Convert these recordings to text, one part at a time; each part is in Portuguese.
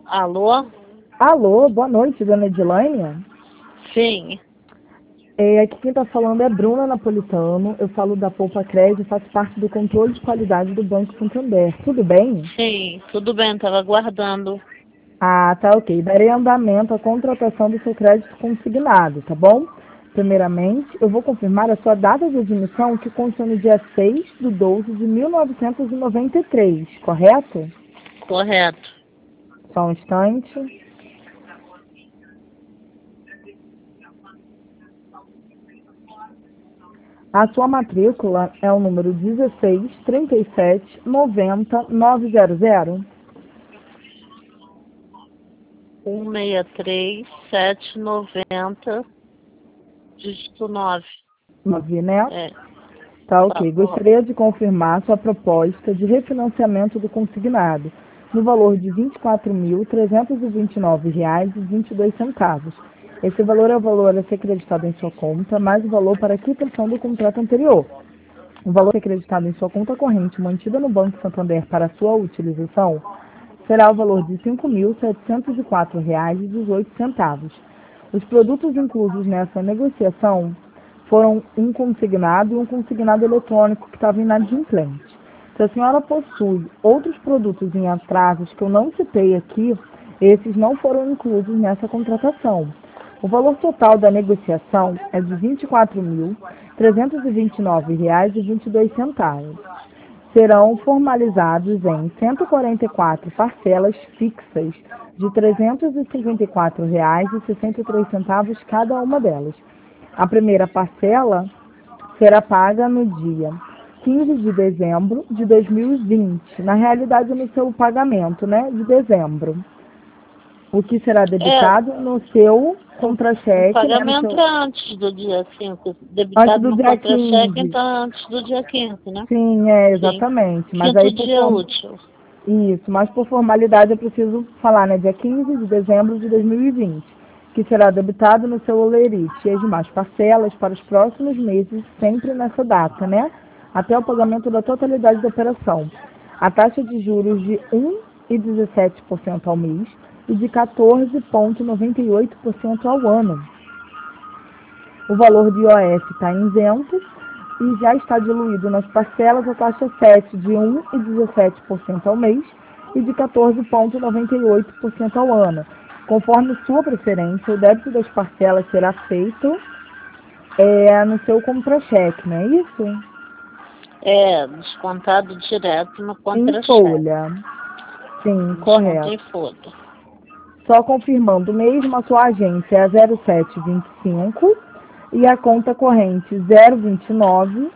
Alô? Alô, boa noite, dona Edilânia. Sim. Aqui quem está falando é Bruna Napolitano. Eu falo da Poupa Crédito e faço parte do controle de qualidade do Banco Santander. Tudo bem? Sim, tudo bem, estava aguardando. Ah, tá ok. Darei andamento à contratação do seu crédito consignado, tá bom? Primeiramente, eu vou confirmar a sua data de admissão, que consta no dia 6/12/1993, correto? Correto. Só um instante. A sua matrícula é o número 16 37 90 900. 163790, dígito 9. 9, né? É, Tá tá ok. bom. Gostaria de confirmar sua proposta de refinanciamento do consignado no valor de R$ 24.329,22. Esse valor é o valor a ser acreditado em sua conta, mais o valor para a quitação do contrato anterior. O valor acreditado em sua conta corrente mantida no Banco Santander para sua utilização será o valor de R$ 5.704,18. Os produtos inclusos nessa negociação foram um consignado e um consignado eletrônico que estava inadimplente. Se a senhora possui outros produtos em atrasos que eu não citei aqui, esses não foram inclusos nessa contratação. O valor total da negociação é de R$ 24.329,22. Serão formalizados em 144 parcelas fixas de R$ 354,63 cada uma delas. A primeira parcela será paga no dia 15 de dezembro de 2020, na realidade no seu pagamento, né, de dezembro. O que será É, debitado no seu o contra-cheque, né, no pagamento seu, é antes do dia 5, antes debitado do no dia contra-cheque, 15. então antes do dia 15, né? Sim, é, Sim. exatamente. Mas Quinto aí dia útil. isso, mas por formalidade eu preciso falar, né, dia 15 de dezembro de 2020, que será debitado no seu olerite e as demais parcelas para os próximos meses, sempre nessa data, né, até o pagamento da totalidade da operação. A taxa de juros de 1,17% ao mês e de 14,98% ao ano. O valor de IOF está isento e já está diluído nas parcelas a taxa 7 de 1,17% ao mês e de 14,98% ao ano. Conforme sua preferência, o débito das parcelas será feito no seu contra-cheque, não é isso? É, descontado direto no Em contra-cheque. folha. Sim, Desconto correto. em folha. Só confirmando mesmo, a sua agência é a 0725 e a conta corrente 029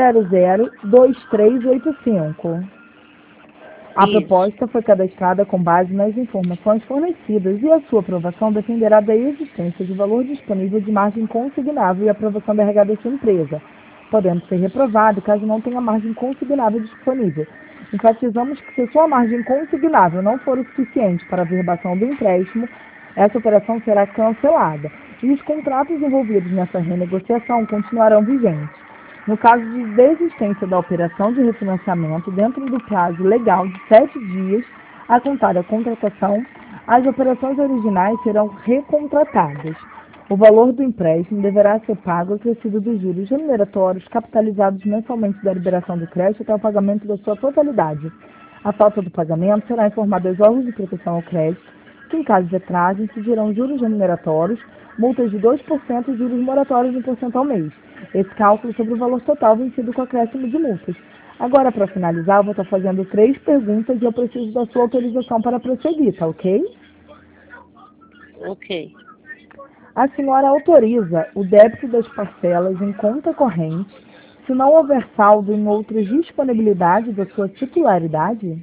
002385. A Isso. proposta foi cadastrada com base nas informações fornecidas e a sua aprovação dependerá da existência de valor disponível de margem consignável e aprovação da RH da sua empresa, podendo ser reprovado caso não tenha margem consignável disponível. Enfatizamos que se sua margem consignável não for o suficiente para a verbação do empréstimo, essa operação será cancelada e os contratos envolvidos nessa renegociação continuarão vigentes. No caso de desistência da operação de refinanciamento, dentro do prazo legal de 7 dias a contar da contratação, as operações originais serão recontratadas. O valor do empréstimo deverá ser pago acrescido dos juros remuneratórios capitalizados mensalmente da liberação do crédito até o pagamento da sua totalidade. A falta do pagamento será informada aos órgãos de proteção ao crédito, que em caso de atraso incidirão juros remuneratórios, multas de 2% e juros moratórios de 1% ao mês. Esse cálculo sobre o valor total vencido com acréscimo de multas. Agora, para finalizar, eu vou estar fazendo 3 perguntas e eu preciso da sua autorização para prosseguir, tá ok? Ok. A senhora autoriza o débito das parcelas em conta corrente se não houver saldo em outras disponibilidades da sua titularidade?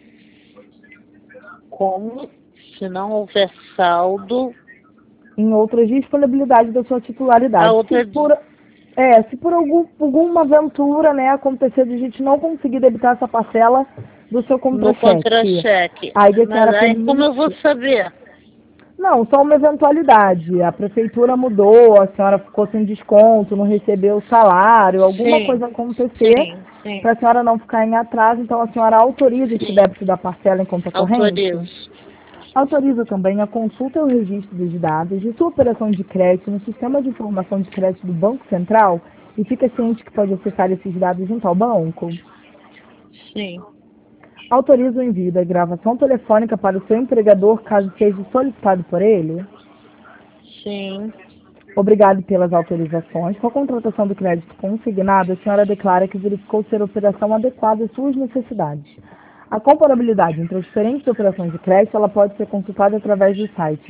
Como se não houver saldo, Em outras disponibilidades da sua a titularidade. outra Se por alguma aventura, né, acontecer de a gente não conseguir debitar essa parcela do seu no contra-cheque, contra-cheque. aí a Mas senhora aí como eu vou permite. saber? Não, só uma eventualidade. A prefeitura mudou, a senhora ficou sem desconto, não recebeu o salário, alguma Sim, coisa acontecer sim, sim, para a senhora não ficar em atraso, então a senhora autoriza esse sim. débito da parcela em conta corrente? Autorizo. Autoriza também a consulta e o registro dos dados de sua operação de crédito no Sistema de Informação de Crédito do Banco Central e fica ciente que pode acessar esses dados junto ao banco? Sim. Autoriza o envio da gravação telefônica para o seu empregador caso seja solicitado por ele? Sim. Obrigado pelas autorizações. Com a contratação do crédito consignado, a senhora declara que verificou ser a operação adequada às suas necessidades. A comparabilidade entre as diferentes operações de crédito ela pode ser consultada através do site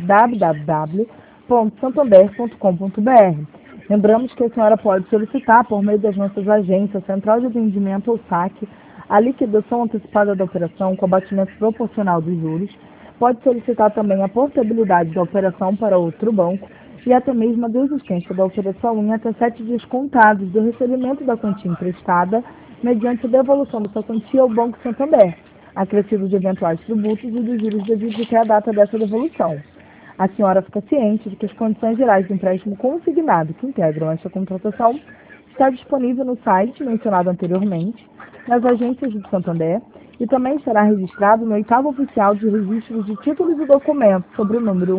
www.santander.com.br. Lembramos que a senhora pode solicitar, por meio das nossas agências, Central de Atendimento ou SAC, a liquidação antecipada da operação com abatimento proporcional dos juros. Pode solicitar também a portabilidade da operação para outro banco e até mesmo a desistência da operação em até 7 dias contados do recebimento da quantia emprestada, mediante a devolução dessa quantia ao Banco Santander, acrescido de eventuais tributos e dos juros devidos até a data dessa devolução. A senhora fica ciente de que as condições gerais do empréstimo consignado que integram esta contratação está disponível no site mencionado anteriormente, nas agências do Santander, e também estará registrado no 8º Oficial de Registros de Títulos e Documentos sobre o número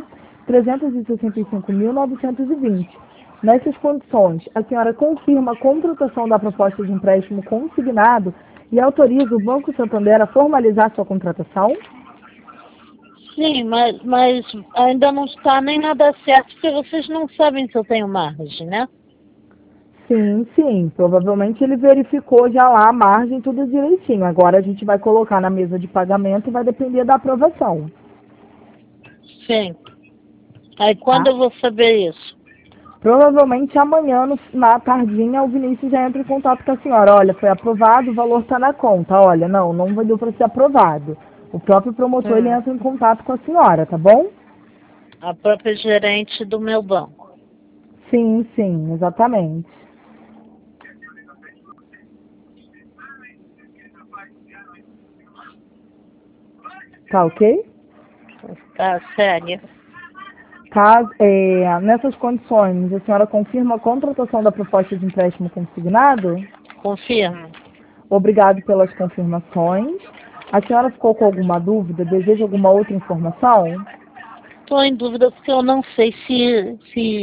1.365.920. Nessas condições, a senhora confirma a contratação da proposta de empréstimo consignado e autoriza o Banco Santander a formalizar sua contratação? Sim, mas ainda não está nem nada certo, porque vocês não sabem se eu tenho margem, né? Sim, sim. Provavelmente ele verificou já lá a margem, tudo direitinho. Agora a gente vai colocar na mesa de pagamento e vai depender da aprovação. Sim. Aí quando eu vou saber isso? Provavelmente amanhã, na tardinha, o Vinícius já entra em contato com a senhora. Olha, foi aprovado, o valor está na conta. Olha, não deu para ser aprovado. O próprio promotor ele entra em contato com a senhora, tá bom? A própria gerente do meu banco. Sim, sim, exatamente. Tá ok? Tá, sério. Nessas condições, a senhora confirma a contratação da proposta de empréstimo consignado? Confirmo. Obrigado pelas confirmações. A senhora ficou com alguma dúvida? Deseja alguma outra informação? Estou em dúvida porque eu não sei se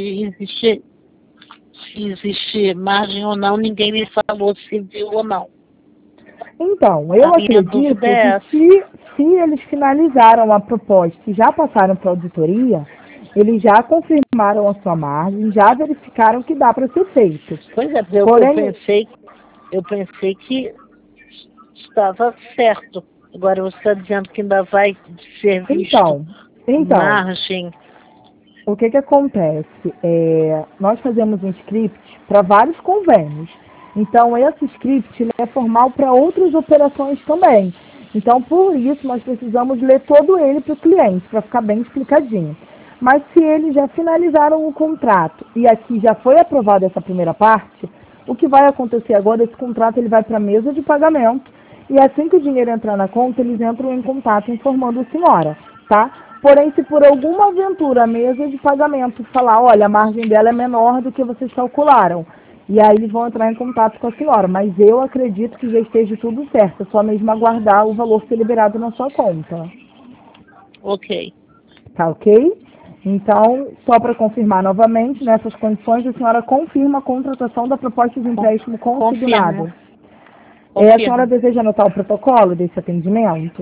existe margem ou não. Ninguém me falou se viu ou não. Então, eu acredito que se eles finalizaram a proposta e já passaram para a auditoria, eles já confirmaram a sua margem, já verificaram que dá para ser feito. Pois é, porque eu pensei que estava certo. Agora você está dizendo que ainda vai ser visto margem. O que acontece? Nós fazemos um script para vários convênios. Então, esse script ele é formal para outras operações também. Então, por isso, nós precisamos ler todo ele para o cliente, para ficar bem explicadinho. Mas se eles já finalizaram o contrato e aqui já foi aprovada essa primeira parte, o que vai acontecer agora, esse contrato ele vai para a mesa de pagamento e assim que o dinheiro entrar na conta, eles entram em contato informando a senhora, tá? Porém, se por alguma aventura a mesa de pagamento falar, olha, a margem dela é menor do que vocês calcularam, e aí eles vão entrar em contato com a senhora, mas eu acredito que já esteja tudo certo, é só mesmo aguardar o valor ser liberado na sua conta. Ok. Tá ok? Então, só para confirmar novamente, nessas condições, a senhora confirma a contratação da proposta de empréstimo consignado. A senhora deseja anotar o protocolo desse atendimento?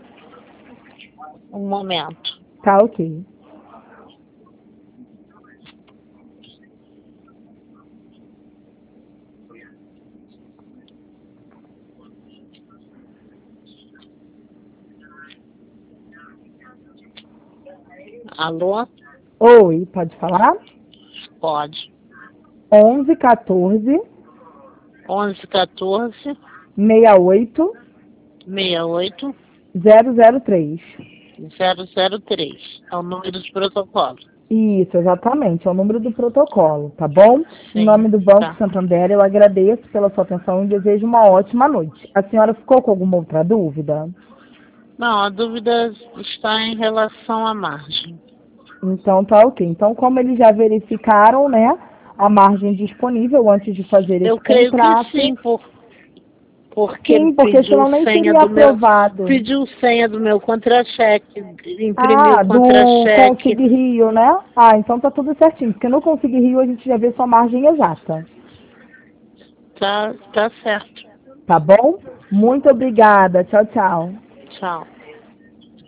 Um momento. Tá ok. Alô? Oi, pode falar? Pode. 11 14 68 003. 003. É o número de protocolo. Isso, exatamente. É o número do protocolo, tá bom? Sim, em nome do Banco Santander, eu agradeço pela sua atenção e desejo uma ótima noite. A senhora ficou com alguma outra dúvida? Não, a dúvida está em relação à margem. Então, tá ok. Então, como eles já verificaram, né, a margem disponível antes de fazer esse contrato... Eu creio que sim, Porque sim, porque senão nem seria aprovado. Pediu senha do meu contra-cheque, imprimiu o do contra-cheque. Consig Rio, né? Ah, então tá tudo certinho, porque no Consig Rio a gente já vê sua margem exata. Tá certo. Tá bom? Muito obrigada. Tchau, tchau. Tchau.